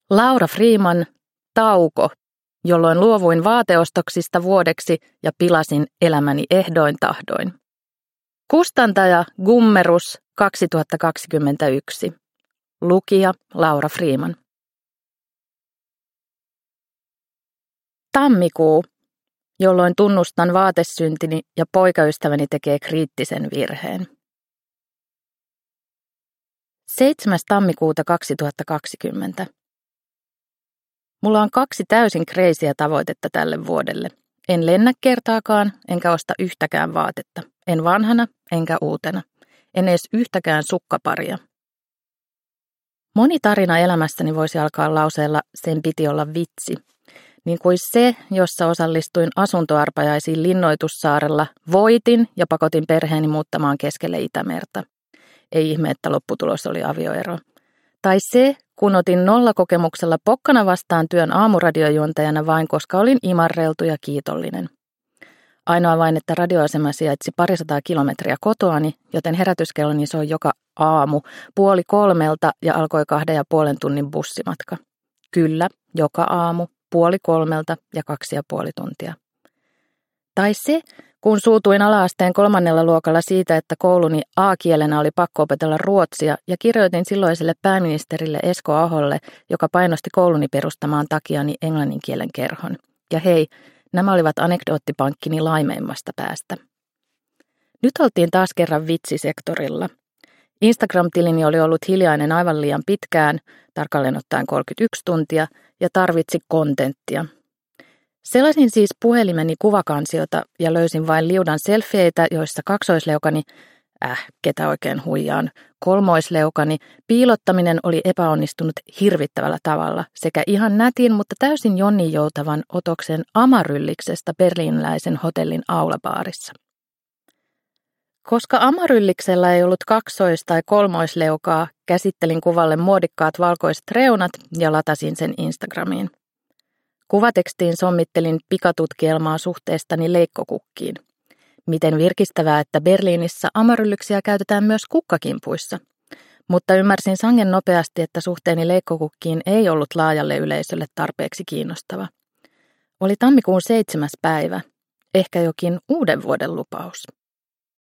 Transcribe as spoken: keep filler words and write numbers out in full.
Laura Freeman, Tauko, jolloin luovuin vaateostoksista vuodeksi ja pilasin elämäni ehdoin tahdoin. Kustantaja Gummerus kaksituhattakaksikymmentäyksi. Lukija Laura Freeman. Tammikuu, jolloin tunnustan vaatesyntini ja poikaystäväni tekee kriittisen virheen. seitsemäs tammikuuta kaksituhattakaksikymmentä. Mulla on kaksi täysin kreisiä tavoitetta tälle vuodelle. En lennä kertaakaan, enkä osta yhtäkään vaatetta. En vanhana, enkä uutena. En edes yhtäkään sukkaparia. Moni tarina elämässäni voisi alkaa lauseella sen piti olla vitsi. Niin kuin se, jossa osallistuin asuntoarpajaisiin Linnoitussaarella, voitin ja pakotin perheeni muuttamaan keskelle Itämerta. Ei ihme, että lopputulos oli avioero. Tai se, kun otin nollakokemuksella pokkana vastaan työn aamuradiojuontajana vain, koska olin imarreltu ja kiitollinen. Ainoa vain, että radioasema sijaitsi parisataa kilometriä kotoani, joten herätyskelloni soi joka aamu puoli kolmelta ja alkoi kahden ja puolen tunnin bussimatka. Kyllä, joka aamu, puoli kolmelta ja kaksi ja puoli tuntia. Tai se, kun suutuin ala-asteen kolmannella luokalla siitä, että kouluni A-kielenä oli pakko opetella ruotsia ja kirjoitin silloiselle pääministerille Esko Aholle, joka painosti kouluni perustamaan takiani englannin kielen kerhon. Ja hei, nämä olivat anekdoottipankkini laimeimmasta päästä. Nyt oltiin taas kerran vitsisektorilla. Instagram-tilini oli ollut hiljainen aivan liian pitkään, tarkalleen ottaen kolmekymmentäyksi tuntia, ja tarvitsi kontenttia. Selasin siis puhelimeni kuvakansiota ja löysin vain liudan selfieitä, joissa kaksoisleukani, äh, ketä oikein huijaan, kolmoisleukani, piilottaminen oli epäonnistunut hirvittävällä tavalla sekä ihan nätin, mutta täysin jonninjoutavan otoksen Amarylliksestä berliiniläisen hotellin aulabaarissa. Koska Amarylliksellä ei ollut kaksois- tai kolmoisleukaa, käsittelin kuvalle muodikkaat valkoiset reunat ja latasin sen Instagramiin. Kuvatekstiin sommittelin pikatutkielmaa suhteestani leikkokukkiin. Miten virkistävää, että Berliinissä amarylliksiä käytetään myös kukkakimpuissa. Mutta ymmärsin sangen nopeasti, että suhteeni leikkokukkiin ei ollut laajalle yleisölle tarpeeksi kiinnostava. Oli tammikuun seitsemäs päivä, ehkä jokin uuden vuoden lupaus.